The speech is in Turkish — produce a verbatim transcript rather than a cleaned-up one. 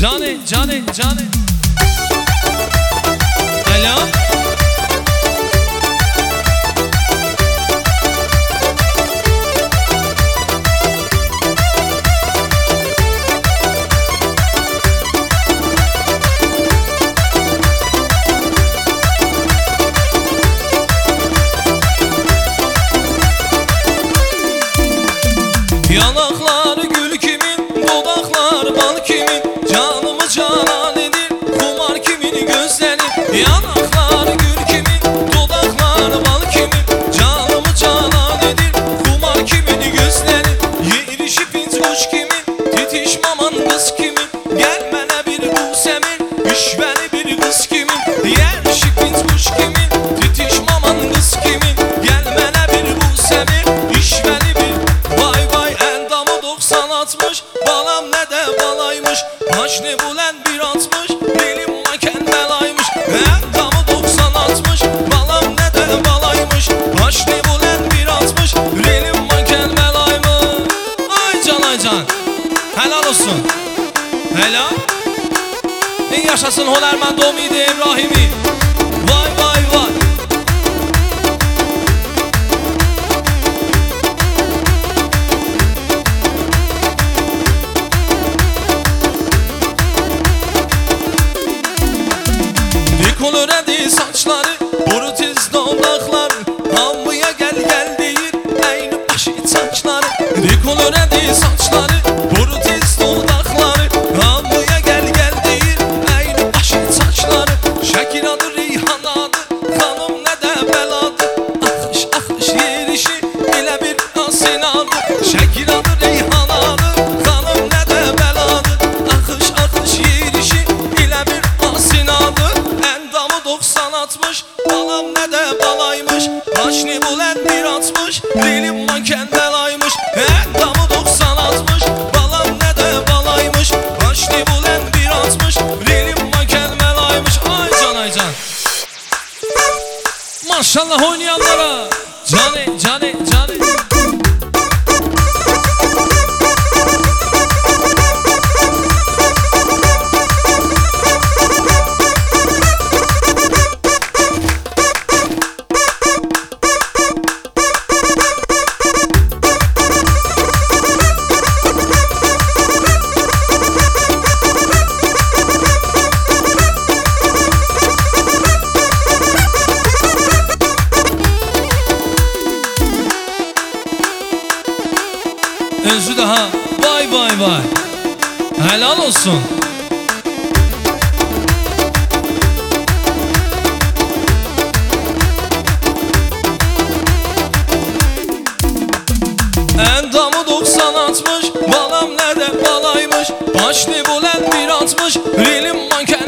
Cane, cane, cane. Alo. Yanaklar gül kimin, dudaklar bal kimin, canımı canan edir, kumar kimin gözleri. Yanaklar gül kimin, dudaklar bal kimin, canımı canan edir, kumar kimin gözleri. Yerişi pinç kuş kimin, titiş maman kız kimin, gelmene bir bu semin, işveli bir kız kimin. Yerişi pinç kuş kimin, titiş maman kız kimin, gelmene bir bu semin, işveli bir. Vay vay endamı doksan altmış, balam ne de balaymış, haşni bulen bir atmış, benim maken belaymış. Endamı doksan altmış, balam ne de balaymış, haşni bulen bir atmış, benim maken belaymış. Ay can ay can, helal olsun. Helal. En yaşasın Honerman Domidi İbrahimi. Vay vay vay. Koloredi saçları, boru tiz dodakları, hamıya gel gel deyir, eyni başı saçları. Koloredi saçları, boru tiz dodakları, hamıya gel gel deyir, eyni başı saçları. Şekil adı Reyhan adı, hanım ne de beladı, akış akış yerişi ile bir asin adı. Şekil adı Reyhan adı, hanım ne de beladı, akış akış yerişi ile bir asin adı. doksan altmış, balam ne de balaymış, haşni bulen bir atmış, dilim maken belaymış. Endamı doksan altmış, balam ne de balaymış, haşni bulen bir atmış, dilim maken belaymış. Ay can ay can. Maşallah oynayanlara. Cane cane cane. Özü daha vay vay vay. Helal olsun. Endamı doksan altmış, balam ne de balaymış, haşni bulen bir atmış, rilim manken